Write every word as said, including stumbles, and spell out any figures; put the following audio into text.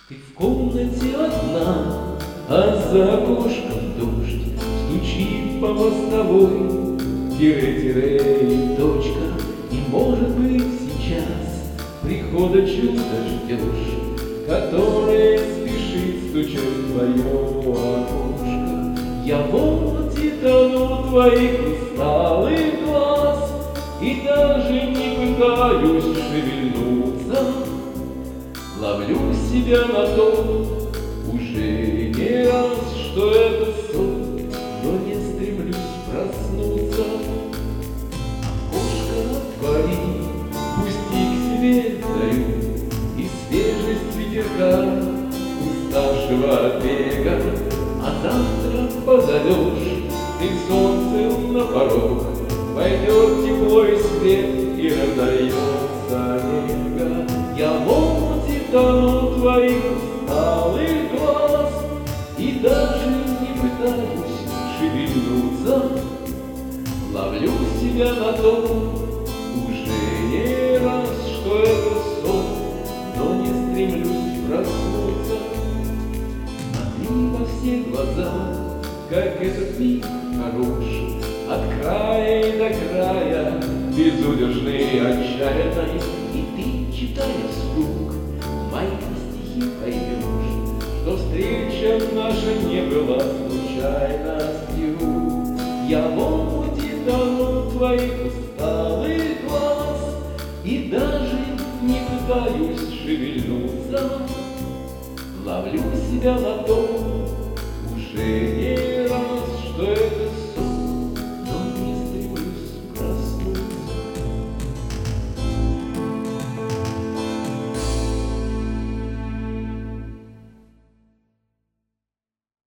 Ты в комнате одна, а за окошком дождь стучит по мостовой. Тире-тире и точка, и, может быть, сейчас прихода чуда ждешь, которое спешит стучать в твое окошко. Я вот и тону твоих усталых глаз, и даже не пытаюсь шевельнуться. Ловлю себя на том, уже не раз, что это сон, но не стремлюсь проснуться. Окошко отвори, пусти к себе зарю, и свежесть ветерка, уставшего от бега. А завтра позовешь ты солнцем на порог, войдет тепло и свет, и разольется нега. Я вот и тону твоих усталых глаз, и даже не пытаюсь шевельнуться. Ловлю себя на том, уже не раз, что это сон, но не стремлюсь проснуться. Смотри во все глаза, как этот миг хорош, от края и до края, безудержный, отчаянный. И ты, читая вслух мои стихи, поймешь, что встреча наша не была случайностью. Я вот и тону твоих усталых глаз, и даже не пытаюсь шевельнуться. Ловлю себя на том, уже не